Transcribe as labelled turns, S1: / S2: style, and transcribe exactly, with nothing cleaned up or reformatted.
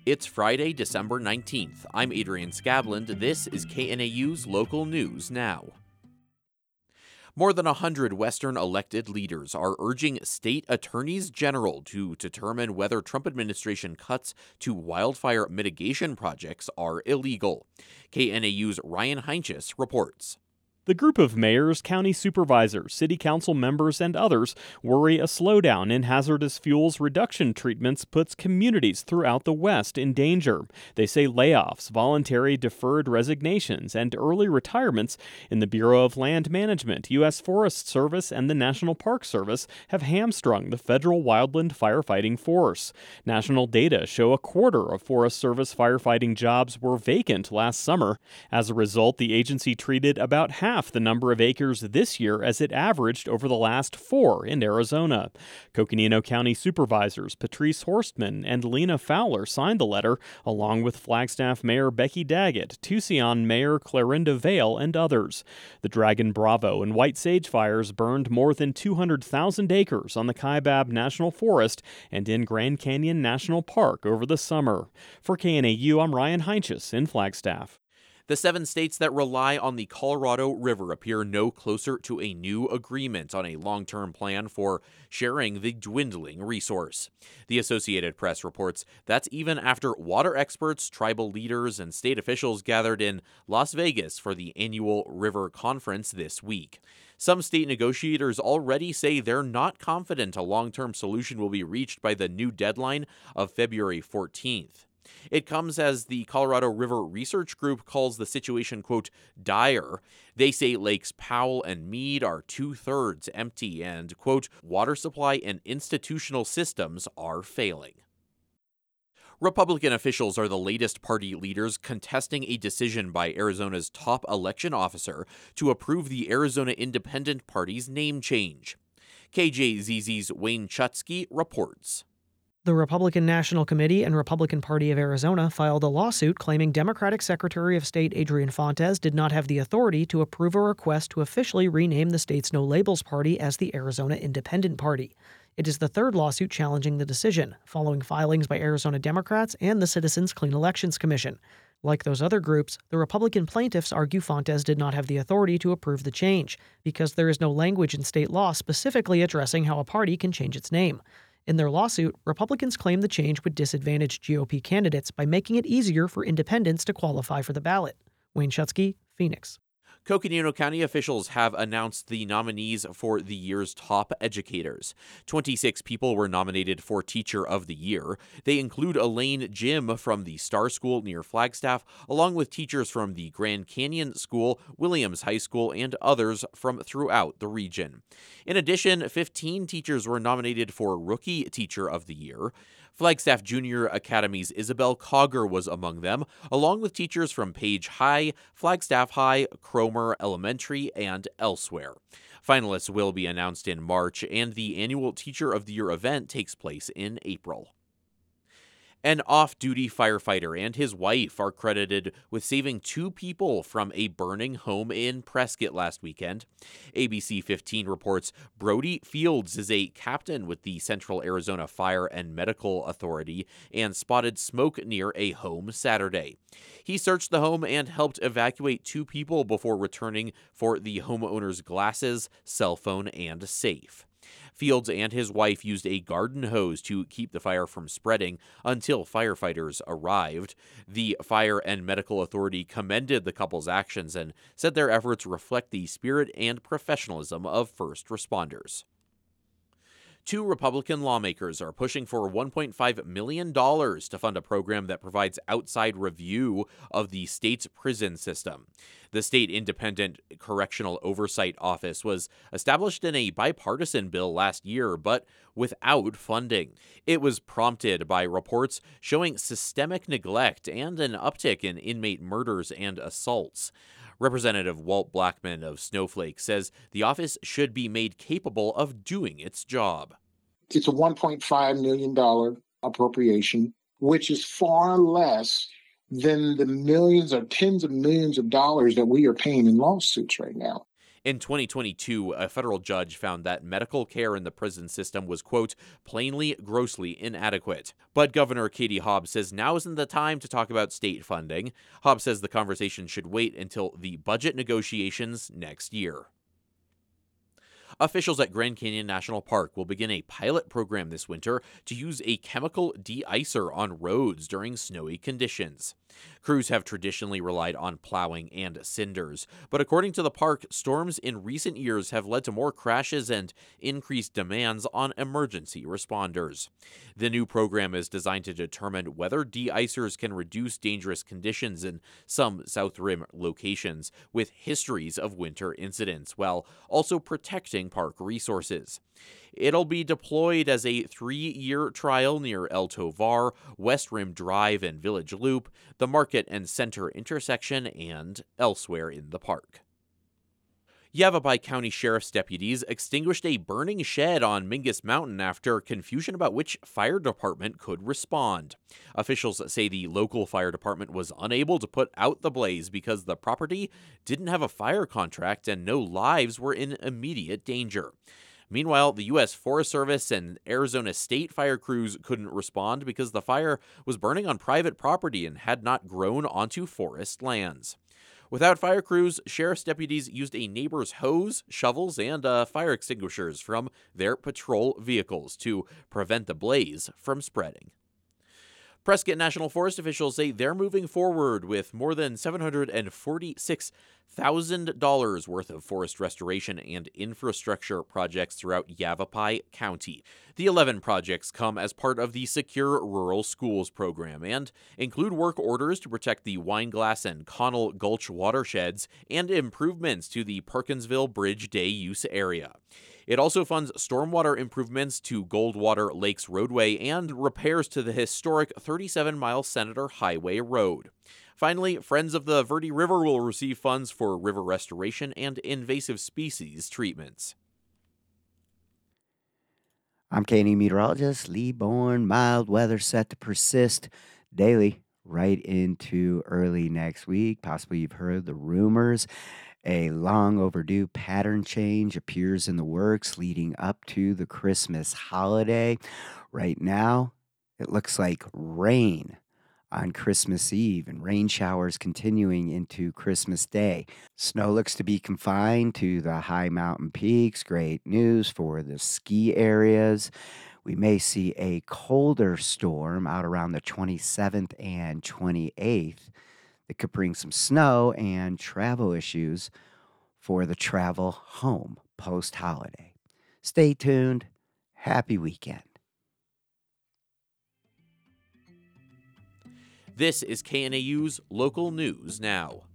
S1: It's Friday, December nineteenth. I'm Adrian Scabland. This is K N A U's Local News Now. More than one hundred Western elected leaders are urging state attorneys general to determine whether Trump administration cuts to wildfire mitigation projects are illegal. K N A U's Ryan Heinches reports.
S2: The group of mayors, county supervisors, city council members, and others worry a slowdown in hazardous fuels reduction treatments puts communities throughout the West in danger. They say layoffs, voluntary deferred resignations, and early retirements in the Bureau of Land Management, U S Forest Service, and the National Park Service have hamstrung the federal wildland firefighting force. National data show a quarter of Forest Service firefighting jobs were vacant last summer. As a result, the agency treated about half the number of acres this year as it averaged over the last four in Arizona. Coconino County Supervisors Patrice Horstman and Lena Fowler signed the letter, along with Flagstaff Mayor Becky Daggett, Tucson Mayor Clarinda Vale, and others. The Dragon Bravo and White Sage fires burned more than two hundred thousand acres on the Kaibab National Forest and in Grand Canyon National Park over the summer. For K N A U, I'm Ryan Heinches in Flagstaff.
S1: The seven states that rely on the Colorado River appear no closer to a new agreement on a long-term plan for sharing the dwindling resource. The Associated Press reports that's even after water experts, tribal leaders, and state officials gathered in Las Vegas for the annual River Conference this week. Some state negotiators already say they're not confident a long-term solution will be reached by the new deadline of February fourteenth. It comes as the Colorado River Research Group calls the situation, quote, dire. They say Lakes Powell and Mead are two-thirds empty and, quote, water supply and institutional systems are failing. Republican officials are the latest party leaders contesting a decision by Arizona's top election officer to approve the Arizona Independent Party's name change. K J Z Z's Wayne Chutsky reports.
S3: The Republican National Committee and Republican Party of Arizona filed a lawsuit claiming Democratic Secretary of State Adrian Fontes did not have the authority to approve a request to officially rename the state's No Labels Party as the Arizona Independent Party. It is the third lawsuit challenging the decision, following filings by Arizona Democrats and the Citizens Clean Elections Commission. Like those other groups, the Republican plaintiffs argue Fontes did not have the authority to approve the change, because there is no language in state law specifically addressing how a party can change its name. In their lawsuit, Republicans claim the change would disadvantage G O P candidates by making it easier for independents to qualify for the ballot. Wayne Chutsky, Phoenix.
S1: Coconino County officials have announced the nominees for the year's top educators. twenty-six people were nominated for Teacher of the Year. They include Elaine Jim from the Star School near Flagstaff, along with teachers from the Grand Canyon School, Williams High School, and others from throughout the region. In addition, fifteen teachers were nominated for Rookie Teacher of the Year. Flagstaff Junior Academy's Isabel Cogger was among them, along with teachers from Page High, Flagstaff High, Cromer Elementary, and elsewhere. Finalists will be announced in March, and the annual Teacher of the Year event takes place in April. An off-duty firefighter and his wife are credited with saving two people from a burning home in Prescott last weekend. A B C fifteen reports Brody Fields is a captain with the Central Arizona Fire and Medical Authority and spotted smoke near a home Saturday. He searched the home and helped evacuate two people before returning for the homeowner's glasses, cell phone, and safe. Fields and his wife used a garden hose to keep the fire from spreading until firefighters arrived. The Fire and Medical Authority commended the couple's actions and said their efforts reflect the spirit and professionalism of first responders. Two Republican lawmakers are pushing for one point five million dollars to fund a program that provides outside review of the state's prison system. The State Independent Correctional Oversight Office was established in a bipartisan bill last year, but without funding. It was prompted by reports showing systemic neglect and an uptick in inmate murders and assaults. Representative Walt Blackman of Snowflake says the office should be made capable of doing its job.
S4: It's a one point five million dollars appropriation, which is far less than the millions or tens of millions of dollars that we are paying in lawsuits right now.
S1: In twenty twenty-two, a federal judge found that medical care in the prison system was, quote, plainly, grossly inadequate. But Governor Katie Hobbs says now isn't the time to talk about state funding. Hobbs says the conversation should wait until the budget negotiations next year. Officials at Grand Canyon National Park will begin a pilot program this winter to use a chemical de-icer on roads during snowy conditions. Crews have traditionally relied on plowing and cinders, but according to the park, storms in recent years have led to more crashes and increased demands on emergency responders. The new program is designed to determine whether de-icers can reduce dangerous conditions in some South Rim locations with histories of winter incidents, while also protecting park resources. It'll be deployed as a three-year trial near El Tovar, West Rim Drive and Village Loop, the Market and Center intersection, and elsewhere in the park. Yavapai County Sheriff's deputies extinguished a burning shed on Mingus Mountain after confusion about which fire department could respond. Officials say the local fire department was unable to put out the blaze because the property didn't have a fire contract and no lives were in immediate danger. Meanwhile, the U S Forest Service and Arizona State fire crews couldn't respond because the fire was burning on private property and had not grown onto forest lands. Without fire crews, sheriff's deputies used a neighbor's hose, shovels, and uh, fire extinguishers from their patrol vehicles to prevent the blaze from spreading. Prescott National Forest officials say they're moving forward with more than seven hundred forty-six thousand dollars worth of forest restoration and infrastructure projects throughout Yavapai County. The eleven projects come as part of the Secure Rural Schools program and include work orders to protect the Wineglass and Connell Gulch watersheds and improvements to the Perkinsville Bridge Day use area. It also funds stormwater improvements to Goldwater Lakes Roadway and repairs to the historic thirty-seven mile Senator Highway Road. Finally, Friends of the Verde River will receive funds for river restoration and invasive species treatments.
S5: I'm K N E meteorologist Lee Bourne. Mild weather set to persist daily right into early next week. Possibly you've heard the rumors. A long overdue pattern change appears in the works leading up to the Christmas holiday. Right now, it looks like rain on Christmas Eve and rain showers continuing into Christmas Day. Snow looks to be confined to the high mountain peaks. Great news for the ski areas. We may see a colder storm out around the twenty-seventh and twenty-eighth. That could bring some snow and travel issues for the travel home post-holiday. Stay tuned. Happy weekend.
S1: This is K N A U's Local News Now.